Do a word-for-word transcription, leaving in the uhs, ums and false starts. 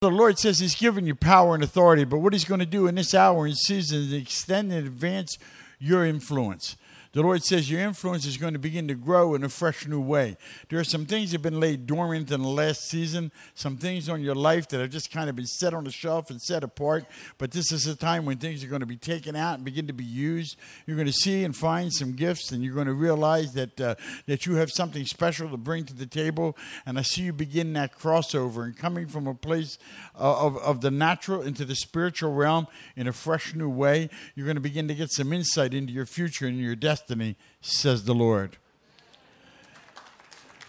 The Lord says He's given you power and authority, but what He's going to do in this hour and season is extend and advance your influence. The Lord says your influence is going to begin to grow in a fresh new way. There are some things that have been laid dormant in the last season, some things on your life that have just kind of been set on the shelf and set apart, but this is a time when things are going to be taken out and begin to be used. You're going to see and find some gifts, and you're going to realize that uh, that you have something special to bring to the table, and I see you begin that crossover and coming from a place uh, of, of the natural into the spiritual realm in a fresh new way. You're going to begin to get some insight into your future and your destiny. Destiny, says the Lord.